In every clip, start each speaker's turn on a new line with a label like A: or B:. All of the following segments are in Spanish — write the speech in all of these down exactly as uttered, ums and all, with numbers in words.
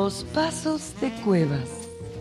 A: Los pasos de Cuevas.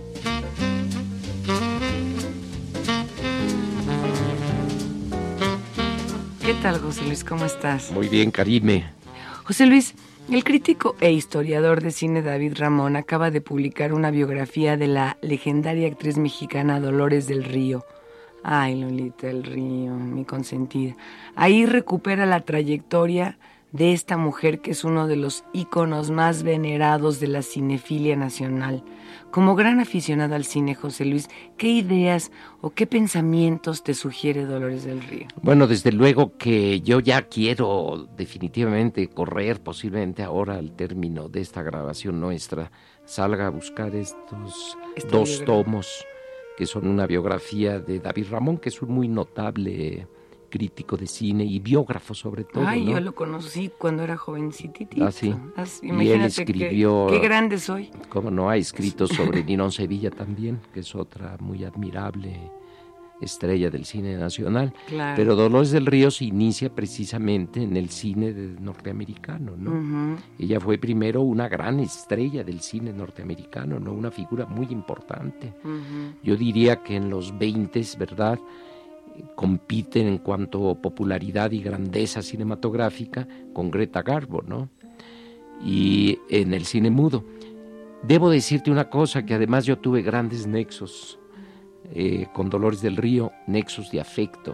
A: ¿Qué tal, José Luis? ¿Cómo estás?
B: Muy bien, Karime.
A: José Luis, el crítico e historiador de cine David Ramón acaba de publicar una biografía de la legendaria actriz mexicana Dolores del Río. Ay, Lolita del Río, mi consentida. Ahí recupera la trayectoria de esta mujer que es uno de los íconos más venerados de la cinefilia nacional. Como gran aficionado al cine, José Luis, ¿qué ideas o qué pensamientos te sugiere Dolores del Río?
B: Bueno, desde luego que yo ya quiero definitivamente correr, posiblemente ahora al término de esta grabación nuestra, salga a buscar estos
A: Esta
B: dos
A: biografía.
B: tomos, que son una biografía de David Ramón, que es un muy notable crítico de cine y biógrafo sobre todo,
A: Ay,
B: ¿no?
A: yo lo conocí cuando era jovencitito.
B: Ah, sí.
A: As-
B: Y él
A: Imagínate
B: escribió-
A: qué, qué grande soy.
B: Como no, ha escrito sobre Ninón Sevilla también, que es otra muy admirable estrella del cine nacional.
A: Claro.
B: Pero Dolores del Río se inicia precisamente en el cine de- norteamericano, ¿no?
A: Ujú.
B: Ella fue primero una gran estrella del cine norteamericano, ¿no? Una figura muy importante.
A: Ujú.
B: Yo diría que en los veintes, ¿verdad?, compiten en cuanto a popularidad y grandeza cinematográfica con Greta Garbo, ¿no? Y en el cine mudo. Debo decirte una cosa, que además yo tuve grandes nexos eh, con Dolores del Río, nexos de afecto,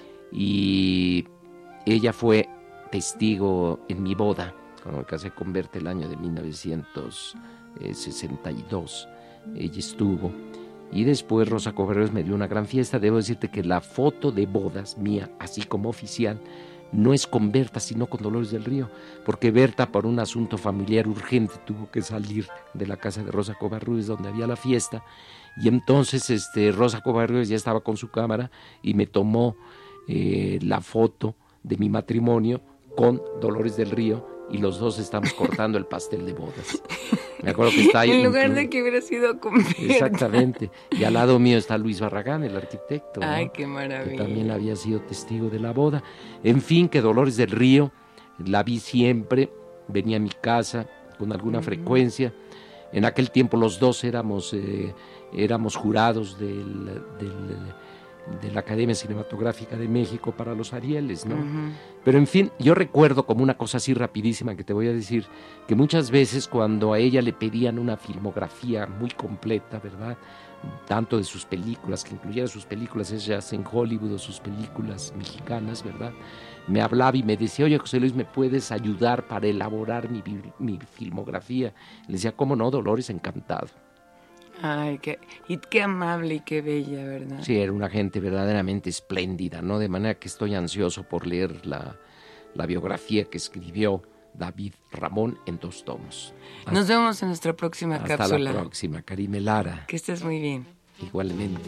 B: y ella fue testigo en mi boda, cuando me casé con Berta el año de mil novecientos sesenta y dos, ella estuvo, y después Rosa Covarrubias me dio una gran fiesta. Debo decirte que la foto de bodas mía, así como oficial, no es con Berta, sino con Dolores del Río, porque Berta, por un asunto familiar urgente, tuvo que salir de la casa de Rosa Covarrubias, donde había la fiesta, y entonces este, Rosa Covarrubias ya estaba con su cámara y me tomó eh, la foto de mi matrimonio con Dolores del Río, y los dos estamos cortando el pastel de bodas. Me acuerdo que está ahí.
A: En lugar
B: inclu-
A: de que hubiera sido con Berta.
B: Exactamente. Y al lado mío está Luis Barragán, el arquitecto, ¿no?
A: Ay, qué
B: Que
A: maravilla.
B: también había sido testigo de la boda. En fin, que Dolores del Río la vi siempre, venía a mi casa con alguna
A: Ujú.
B: frecuencia. En aquel tiempo los dos éramos, eh, éramos jurados del, del, de la Academia Cinematográfica de México para los Arieles, ¿no?
A: Ujú.
B: Pero en fin, yo recuerdo como una cosa así rapidísima que te voy a decir, que muchas veces cuando a ella le pedían una filmografía muy completa, ¿verdad?, tanto de sus películas, que incluyera sus películas hechas en Hollywood o sus películas mexicanas, ¿verdad?, me hablaba y me decía: oye, José Luis, ¿me puedes ayudar para elaborar mi, bi- mi filmografía? Le decía: ¿cómo no, Dolores? Encantado.
A: Ay, qué, y qué amable y qué bella, ¿verdad?
B: Sí, era una gente verdaderamente espléndida, ¿no? De manera que estoy ansioso por leer la, la biografía que escribió David Ramón en dos tomos.
A: Nos vemos en nuestra próxima
B: Hasta
A: cápsula.
B: la próxima, Karime Lara.
A: Que estés muy bien.
B: Igualmente.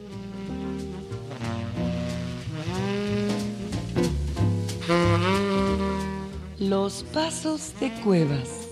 A: Los pasos de Cuevas.